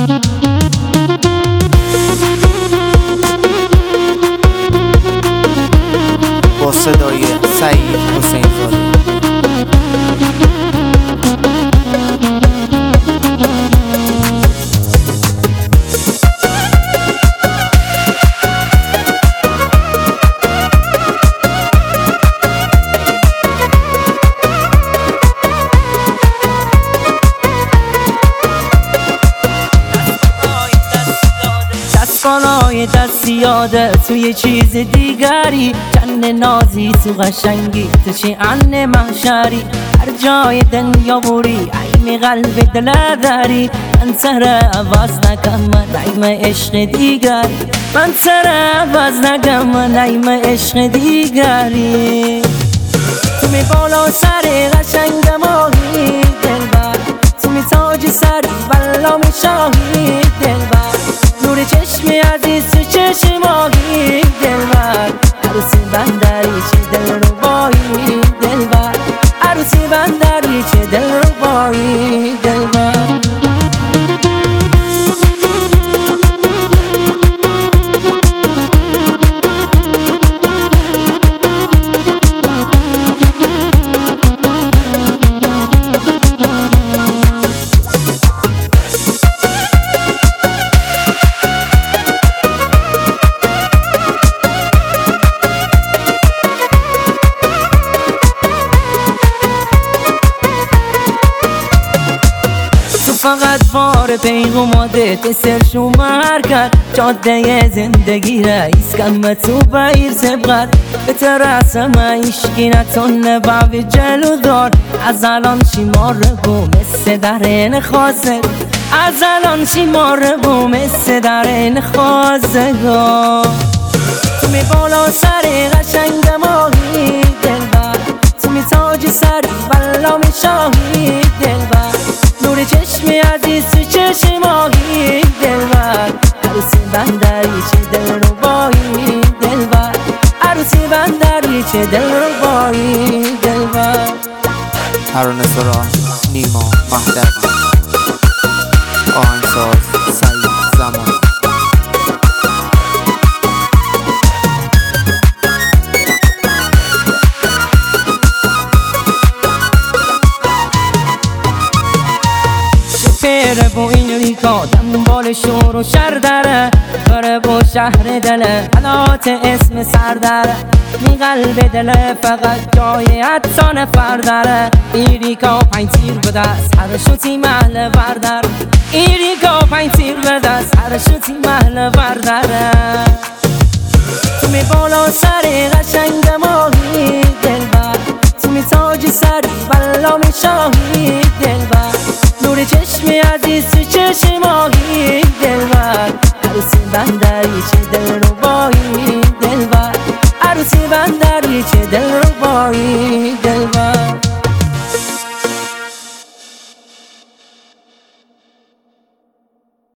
با صدای سعید حسین زاده. بالای دست یاده توی چیز دیگری، جن نازی تو قشنگی تو چه ان محشری، هر جای دنیا بوری عین قلب دل داری، من سر عوض نکم من نیم عشق دیگری، من سر عوض نکم من نیم عشق دیگری. تو می بالا سر قشنگ ماهی دلبر، تو می تاج سری بلام شاهی دلبر، نور چشم عزیز تو چشم ماهی دلبر، عروسی بندری چه دل رو بایی دلبر، عروسی بندری چه دل رو بایی دلبر. فقط وار پیغوماده تسر شمار کرد، جاده زندگی رئیس کم تو بایر سبقت، به ترسم ایشگی نتونه باوی جلو دار، از الان شیمار بو مثل درین خواسته، از الان شیمار بو مثل درین خواستگار. تو می بالا سر قشنگ ماهی دلبر، تو می تاج سری بلام شاهی دلبر، نور چشم عزیز تو چشم ماهی دلبر، عروسی بندری چه دل رو بایی دلبر، عروسی بندری چه دل رو بایی دلبر. ترانه سرا نیما مهدوی، آهنگساز سعید زمان. پیره با این ریکا دنبال شور و شر داره، کاره با شهر دله حالات اسم سر داره، می قلب دله فقط جای حدسا نفر داره، این ریکا 5 تیر به دست هر شوتی محل بردر، این ریکا 5 تیر به دست هر شوتی محل بردره. تو می بالا سر قشنگ ماهی دلبر، تو می تاج سری بلام شاهی دلبر، نور چشم عزیز تو چشم ماهی دلبر، عروسی بندری چه دل رو بایی دلبر، عروسی بندری چه دل رو بایی